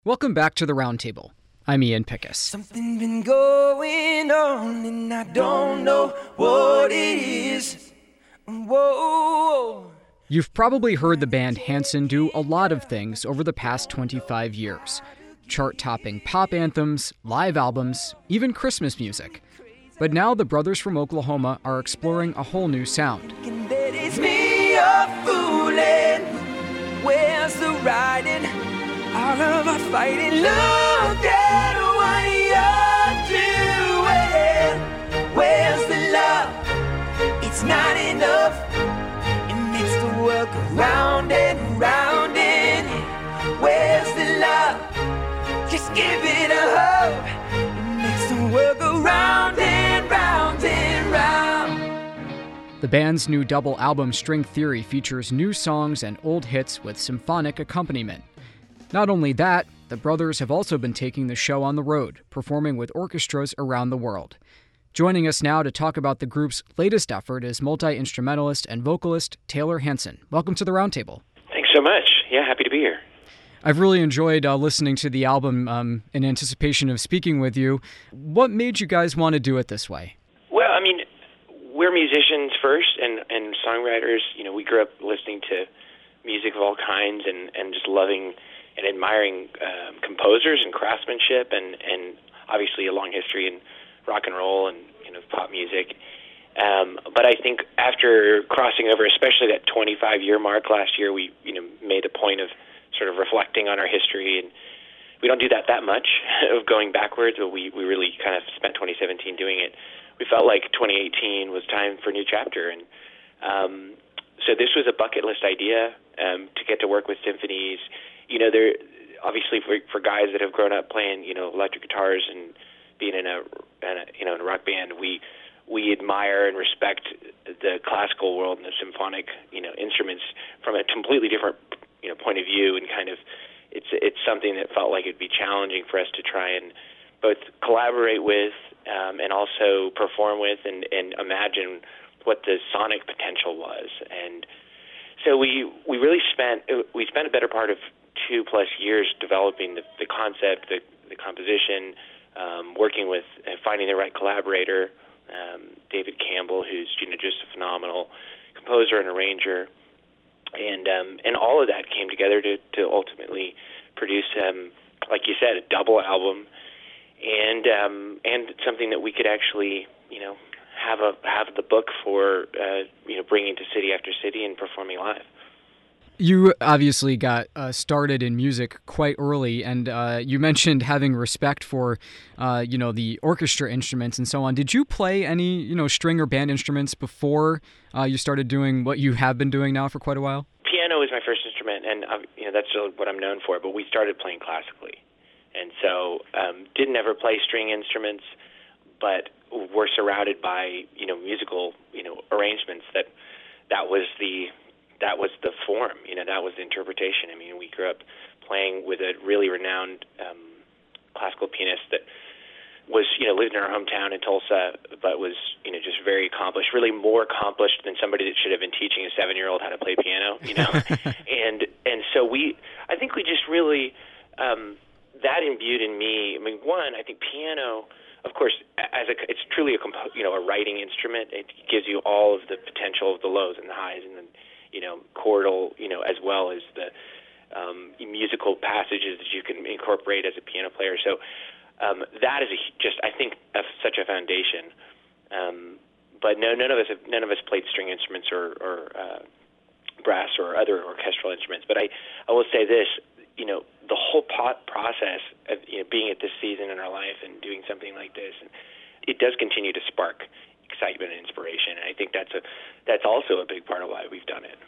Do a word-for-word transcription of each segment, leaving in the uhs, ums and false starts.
Welcome back to the Roundtable. I'm Ian Pickus. Something been going on and I don't know what it is. Whoa. You've probably heard the band Hanson do a lot of things over the past twenty-five years. Chart-topping pop anthems, live albums, even Christmas music. But now the brothers from Oklahoma are exploring a whole new sound. It's me a foolin'. Where's the riding? All of our fighting. Look at what you're doing. Where's the love? It's not enough. It makes the world go round and round and where's the love? Just give it a hug. It makes the world go round and round and round. The band's new double album String Theory features new songs and old hits with symphonic accompaniment. Not only that, the brothers have also been taking the show on the road, performing with orchestras around the world. Joining us now to talk about the group's latest effort is multi-instrumentalist and vocalist Taylor Hanson. Welcome to the Roundtable. Thanks so much. Yeah, happy to be here. I've really enjoyed uh, listening to the album um, in anticipation of speaking with you. What made you guys want to do it this way? Well, I mean, we're musicians first and, and songwriters. You know, we grew up listening to music of all kinds and, and just loving and admiring um, composers and craftsmanship and, and obviously a long history in rock and roll and, you know, pop music. Um, but I think after crossing over, especially that twenty-five year mark last year, we, you know, made a point of sort of reflecting on our history. And we don't do that that much of going backwards, but we, we really kind of spent twenty seventeen doing it. We felt like twenty eighteen was time for a new chapter. And um, so this was a bucket list idea um, to get to work with symphonies. You know, they're obviously for, for guys that have grown up playing, you know, electric guitars and being in a, in a, you know, in a rock band, we we admire and respect the classical world and the symphonic, you know, instruments from a completely different, you know, point of view. And kind of, it's it's something that felt like it'd be challenging for us to try and both collaborate with um, and also perform with and, and imagine what the sonic potential was. And so we we really spent we spent a better part of two plus years developing the, the concept, the, the composition, um, working with uh, finding the right collaborator, um, David Campbell, who's, you know, just a phenomenal composer and arranger, and um, and all of that came together to, to ultimately produce, um, like you said, a double album, and um, and something that we could actually, you know, have a have the book for, uh, you know, bringing to city after city and performing live. You obviously got uh, started in music quite early, and uh, you mentioned having respect for, uh, you know, the orchestra instruments and so on. Did you play any, you know, string or band instruments before uh, you started doing what you have been doing now for quite a while? Piano was my first instrument, and uh, you know, that's what I'm known for. But we started playing classically, and so um, didn't ever play string instruments, but were surrounded by, you know, musical, you know, arrangements that that was the that was the form, you know, that was the interpretation. I mean, we grew up playing with a really renowned um, classical pianist that was, you know, lived in our hometown in Tulsa, but was, you know, just very accomplished, really more accomplished than somebody that should have been teaching a seven-year-old how to play piano, you know. and and so we, I think we just really, um, that imbued in me, I mean, one, I think piano, of course, as a, it's truly a, compo- you know, a writing instrument. It gives you all of the potential of the lows and the highs and the, you know, chordal, you know, as well as the um, musical passages that you can incorporate as a piano player. So um, that is a, just, I think, a, such a foundation. Um, but no, none of us have, none of us played string instruments or, or uh, brass or other orchestral instruments. But I, I will say this, you know, the whole pot process of, you know, being at this season in our life and doing something like this, and it does continue to spark excitement and inspiration, and I think that's a that's also a big part of why we've done it.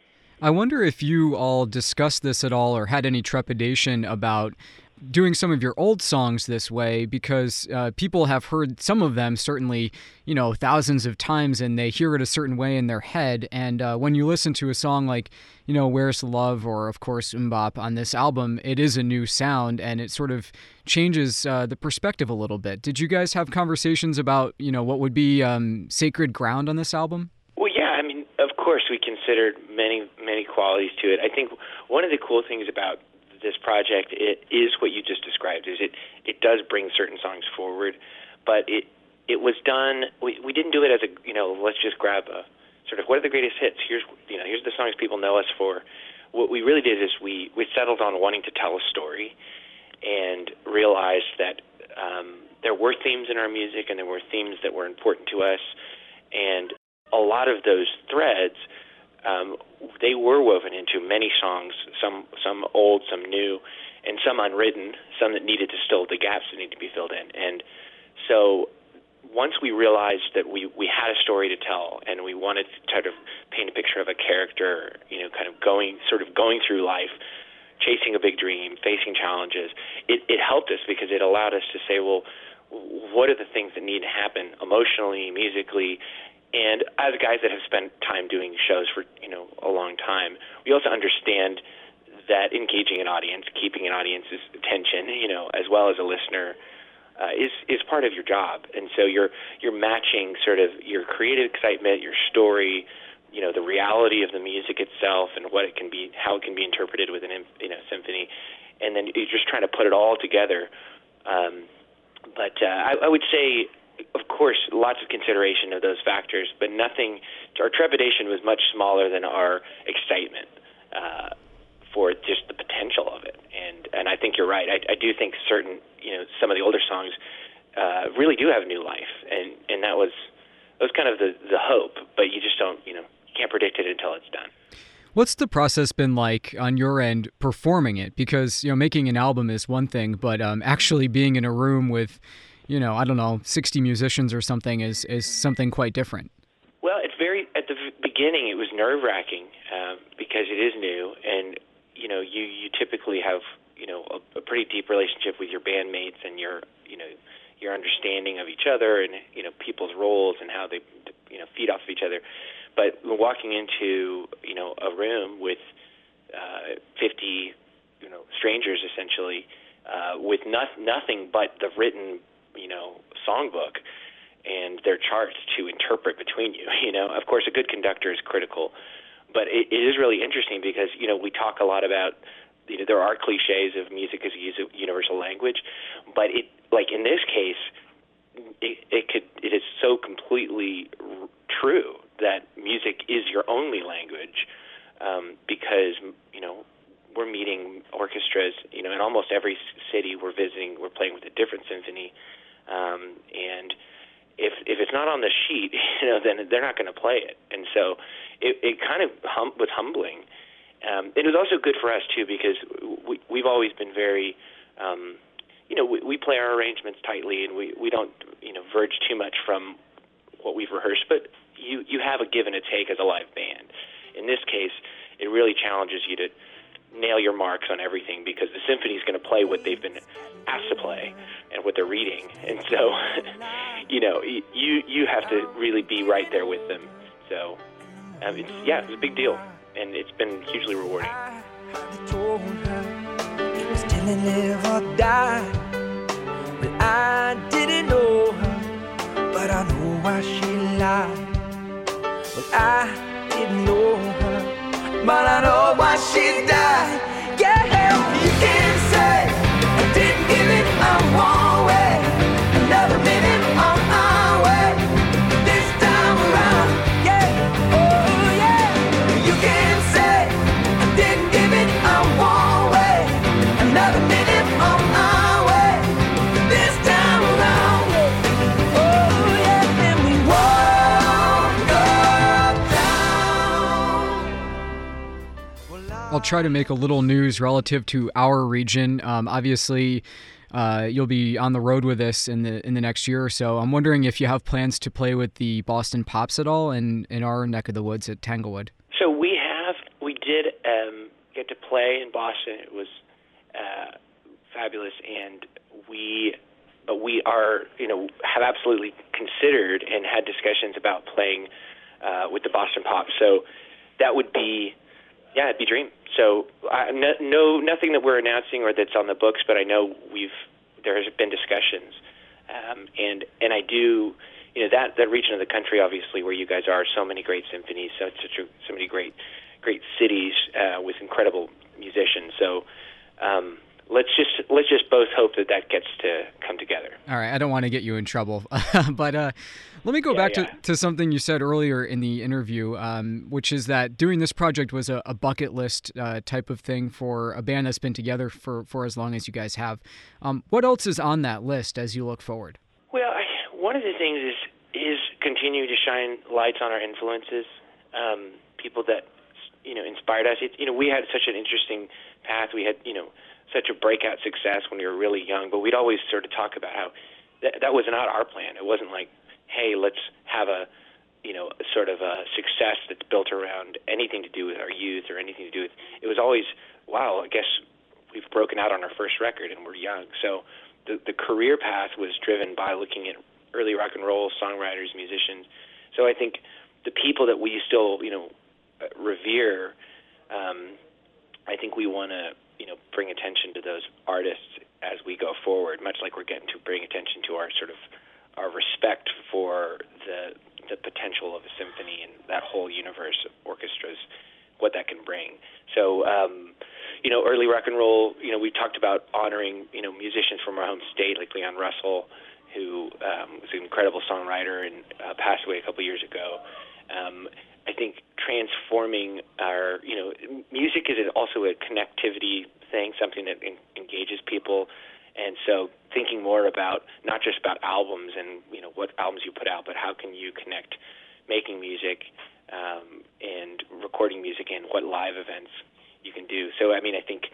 I wonder if you all discussed this at all or had any trepidation about doing some of your old songs this way, because uh, people have heard some of them certainly, you know, thousands of times, and they hear it a certain way in their head. And uh, when you listen to a song like, you know, Where's the Love, or of course MMMBop on this album, it is a new sound, and it sort of changes uh, the perspective a little bit. Did you guys have conversations about, you know, what would be um, sacred ground on this album? Well, yeah, I mean, of course we considered many, many qualities to it. I think one of the cool things about this project it is what you just described. Is it it does bring certain songs forward, but it it was done. We we didn't do it as a you know let's just grab a sort of what are the greatest hits. Here's you know here's the songs people know us for. What we really did is we we settled on wanting to tell a story, and realized that um, there were themes in our music, and there were themes that were important to us, and a lot of those threads. Um, they were woven into many songs, some some old, some new, and some unwritten, some that needed to still, the gaps that need to be filled in. And so once we realized that we, we had a story to tell, and we wanted to try to paint a picture of a character, you know, kind of going, sort of going through life, chasing a big dream, facing challenges, it, it helped us because it allowed us to say, well, what are the things that need to happen emotionally, musically. And as guys that have spent time doing shows for, you know, a long time, we also understand that engaging an audience, keeping an audience's attention, you know, as well as a listener, uh, is is part of your job. And so you're you're matching sort of your creative excitement, your story, you know, the reality of the music itself, and what it can be, how it can be interpreted with an you know symphony, and then you're just trying to put it all together. Um, but uh, I, I would say. Of course, lots of consideration of those factors, but nothing. Our trepidation was much smaller than our excitement uh, for just the potential of it. And and I think you're right. I, I do think certain, you know, some of the older songs uh, really do have new life, and, and that was that was kind of the the hope. But you just don't, you know, you can't predict it until it's done. What's the process been like on your end performing it? Because, you know, making an album is one thing, but um, actually being in a room with, you know, I don't know, sixty musicians or something is, is something quite different. Well, it's very, at the beginning, it was nerve-wracking um, because it is new, and, you know, you, you typically have, you know, a, a pretty deep relationship with your bandmates and your, you know, your understanding of each other and, you know, people's roles and how they, you know, feed off of each other. But walking into, you know, a room with uh, fifty, you know, strangers, essentially, uh, with no, nothing but the written you know, songbook and their charts to interpret between you. You know, of course, a good conductor is critical, but it, it is really interesting because, you know, we talk a lot about, you know, there are cliches of music as a universal language, but it, like in this case, it, it could, it is so completely r- true that music is your only language um, because, you know, we're meeting orchestras, you know, in almost every city we're visiting, we're playing with a different symphony. Um, and if if it's not on the sheet, you know, then they're not going to play it. And so it, it kind of hum- was humbling. Um, it was also good for us, too, because we, we've always been very, um, you know, we, we play our arrangements tightly, and we, we don't, you know, verge too much from what we've rehearsed. But you, you have a give and a take as a live band. In this case, it really challenges you to nail your marks on everything because the symphony is going to play what they've been asked to play and what they're reading. And so, you know, you you have to really be right there with them. So, um, it's, yeah, it's a big deal, and it's been hugely rewarding. I told her it was till it live or die, but I didn't know her, but I know why she lied. But I didn't know her, but I know why she died. Yeah, you can say I didn't give it my one way, another minute on our way. This time around, yeah, oh yeah. You can say I didn't give it my one way, another minute on our way. This time around, yeah, oh yeah. Then we walk uptown. I'll try to make a little news relative to our region. Um, obviously, uh, you'll be on the road with us in the in the next year or so. I'm wondering if you have plans to play with the Boston Pops at all in, in our neck of the woods at Tanglewood. So we have, we did um, get to play in Boston. It was uh, fabulous, and we, but we are, you know, have absolutely considered and had discussions about playing uh, with the Boston Pops. So that would be, yeah, it'd be a dream. So I, no, no, nothing that we're announcing or that's on the books, but I know we've there has been discussions, um, and and I do, you know, that that region of the country, obviously, where you guys are, so many great symphonies, so such a, so many great great cities uh, with incredible musicians. So um, let's just let's just both hope that that gets to come together. All right, I don't want to get you in trouble, but uh, let me go Yeah, back yeah. to, to something you said earlier in the interview, um, which is that doing this project was a, a bucket list uh, type of thing for a band that's been together for, for as long as you guys have. Um, what else is on that list as you look forward? Well, I, one of the things is is continue to shine lights on our influences, um, people that you know inspired us. It, you know, we had such an interesting path. We had you know such a breakout success when we were really young, but we'd always sort of talk about how that, that was not our plan. It wasn't like, hey, let's have a you know a sort of a success that's built around anything to do with our youth or anything to do with. It was always, wow, I guess we've broken out on our first record and we're young. So the the career path was driven by looking at early rock and roll songwriters, musicians. So I think the people that we still, you know, revere, um, I think we want to, you know, bring attention to those artists as we go forward, much like we're getting to bring attention to our sort of our respect for the the potential of a symphony and that whole universe of orchestras, what that can bring. So, um, you know, early rock and roll, you know, we talked about honoring, you know, musicians from our home state, like Leon Russell, who um, was an incredible songwriter and uh, passed away a couple years ago. Um, I think transforming our, you know, music is also a connectivity thing, something that en- engages people. And so thinking more about not just about albums and, you know, what albums you put out, but how can you connect making music um, and recording music and what live events you can do. So, I mean, I think,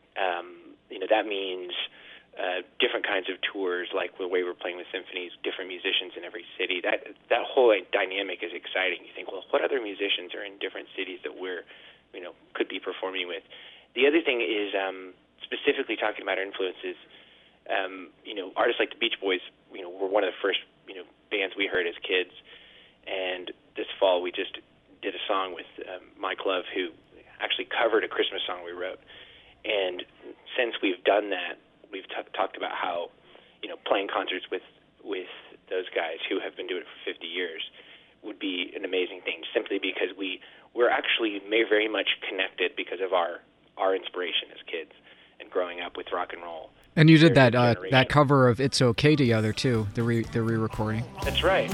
um, you know, that means Uh, different kinds of tours, like the way we're playing with symphonies, different musicians in every city. That that whole like, dynamic is exciting. You think, well, what other musicians are in different cities that we're, you know, could be performing with? The other thing is um, specifically talking about our influences. Um, you know, artists like the Beach Boys, you know, were one of the first, you know, bands we heard as kids. And this fall, we just did a song with um, Mike Love, who actually covered a Christmas song we wrote. And since we've done that, we've t- talked about how, you know, playing concerts with with those guys who have been doing it for fifty years would be an amazing thing, simply because we we're actually may very much connected because of our our inspiration as kids and growing up with rock and roll. And you did that uh, generation. that cover of "It's Okay" together too, the re the re-recording. That's right.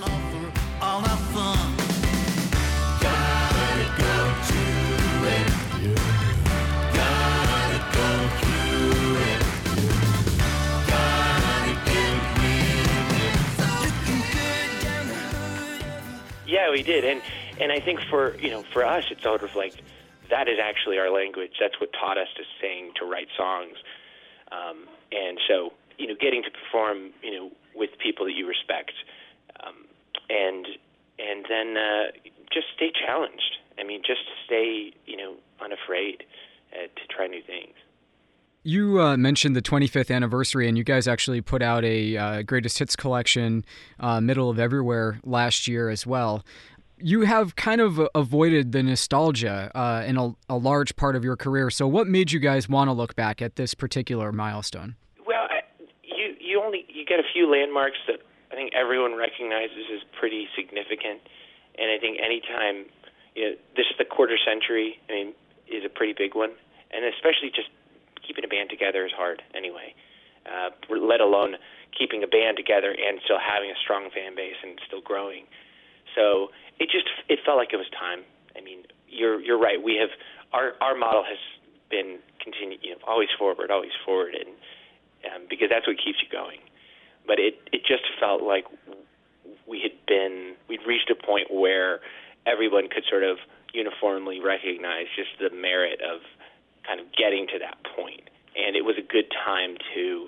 Yeah, we did, and and I think for you know for us, it's sort of like that is actually our language. That's what taught us to sing, to write songs, um, and so you know, getting to perform, you know, with people that you respect, um, and and then uh, just stay challenged. I mean, just stay you know unafraid uh, to try new things. You uh, mentioned the twenty-fifth anniversary, and you guys actually put out a uh, greatest hits collection, uh, middle of everywhere, last year as well. You have kind of avoided the nostalgia uh, in a, a large part of your career. So, what made you guys want to look back at this particular milestone? Well, I, you you only you get a few landmarks that I think everyone recognizes as pretty significant, and I think anytime you know this is the quarter century, I mean, is a pretty big one, and especially just keeping a band together is hard anyway, uh, let alone keeping a band together and still having a strong fan base and still growing. So it just it felt like it was time. I mean, you're you're right. We have our our model has been continue, you know, always forward, always forward, and um, because that's what keeps you going. But it it just felt like we had been we'd reached a point where everyone could sort of uniformly recognize just the merit of kind of getting to that point. And it was a good time to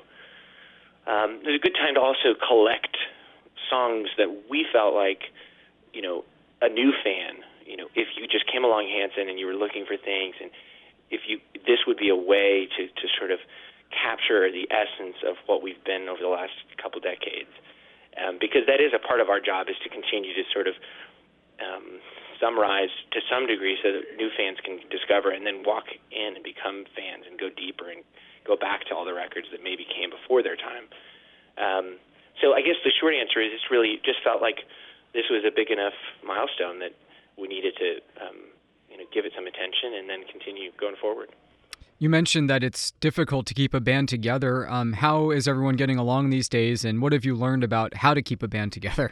um, it was a good time to also collect songs that we felt like, you know, a new fan, you know, if you just came along Hanson and you were looking for things, and if you this would be a way to, to sort of capture the essence of what we've been over the last couple decades. Um, because that is a part of our job, is to continue to sort of um, summarize to some degree so that new fans can discover and then walk in and become fans and go deeper and go back to all the records that maybe came before their time. Um, so I guess the short answer is it's really just felt like this was a big enough milestone that we needed to um, you know, give it some attention and then continue going forward. You mentioned that it's difficult to keep a band together. Um, how is everyone getting along these days, and what have you learned about how to keep a band together?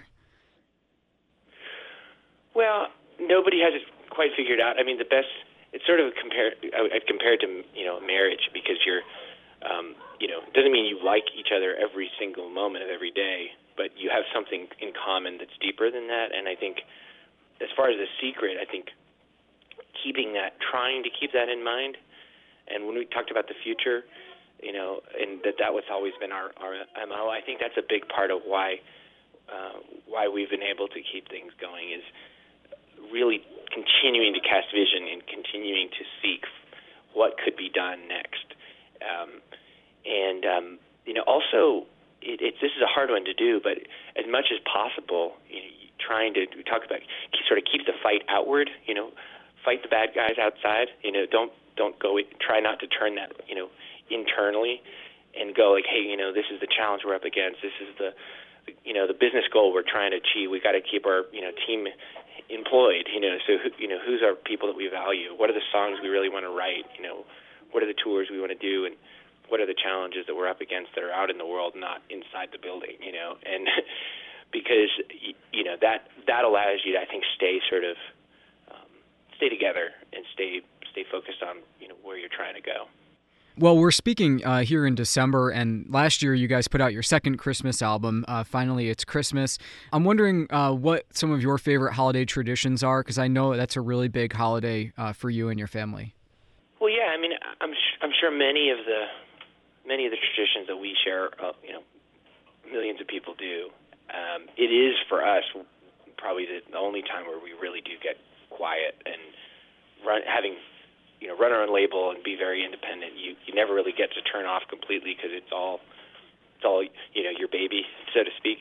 Well, nobody has it quite figured out. I mean, the best, it's sort of compared, I'd compare it to, you know, marriage, because you're, um, you know, it doesn't mean you like each other every single moment of every day, but you have something in common that's deeper than that. And I think as far as the secret, I think keeping that, trying to keep that in mind. And when we talked about the future, you know, and that that was always been our, our M O, I think that's a big part of why uh, why we've been able to keep things going, is really continuing to cast vision and continuing to seek what could be done next. Um, and, um, you know, also, it, it's this is a hard one to do, but as much as possible, you know, trying to, we talk about, sort of keep the fight outward, you know, fight the bad guys outside, you know, don't, don't go, try not to turn that, you know, internally and go like, hey, you know, this is the challenge we're up against. This is the, you know, the business goal we're trying to achieve. We got to keep our, you know, team employed, you know, so, you know, who's our people that we value? What are the songs we really want to write? You know, what are the tours we want to do? And what are the challenges that we're up against that are out in the world, not inside the building, you know? And because, you know, that, that allows you to, I think, stay sort of, um, stay together and stay, stay focused on, you know, where you're trying to go. Well, we're speaking uh, here in December, and last year you guys put out your second Christmas album, uh, Finally It's Christmas. I'm wondering uh, what some of your favorite holiday traditions are, because I know that's a really big holiday uh, for you and your family. Well, yeah, I mean, I'm I'm sure many of the many of the traditions that we share, uh, you know, millions of people do. Um, it is for us probably the, the only time where we really do get quiet and run having. You know, run our own label and be very independent. You you never really get to turn off completely because it's all it's all you know your baby, so to speak.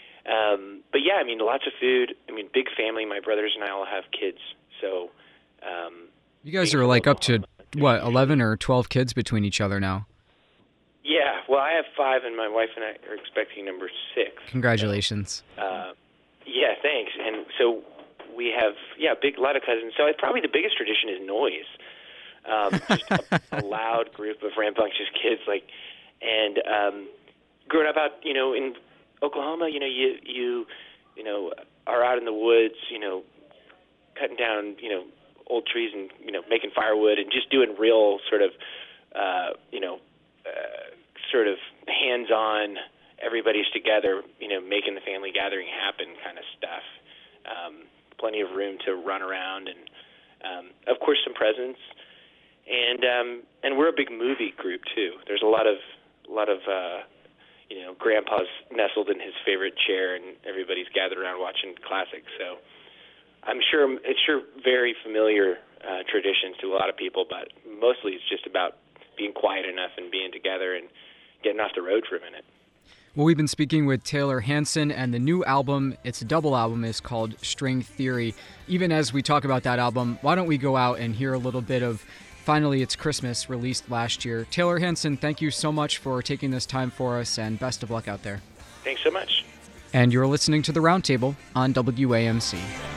Um, but yeah, I mean, lots of food. I mean, big family. My brothers and I all have kids, so um, you guys are like up to what, eleven or twelve kids between each other now? Yeah, well, I have five, and my wife and I are expecting number six. Congratulations. So, uh, yeah, thanks. And so we have yeah, big lot of cousins. So it's probably the biggest tradition is noise. Um, just a, a loud group of rambunctious kids, like, and um, growing up out, you know, in Oklahoma, you know, you you you know are out in the woods, you know, cutting down, you know, old trees and you know making firewood and just doing real sort of, uh, you know, uh, sort of hands-on, everybody's together, you know, making the family gathering happen kind of stuff. Um, plenty of room to run around and, um, of course, some presents. And um, and we're a big movie group too. There's a lot of a lot of uh, you know, Grandpa's nestled in his favorite chair, and everybody's gathered around watching classics. So I'm sure it's sure very familiar uh, traditions to a lot of people, but mostly it's just about being quiet enough and being together and getting off the road for a minute. Well, we've been speaking with Taylor Hanson, and the new album, it's a double album, is called String Theory. Even as we talk about that album, why don't we go out and hear a little bit of Finally It's Christmas, released last year. Taylor Hanson, thank you so much for taking this time for us, and best of luck out there. Thanks so much. And you're listening to The Roundtable on W A M C.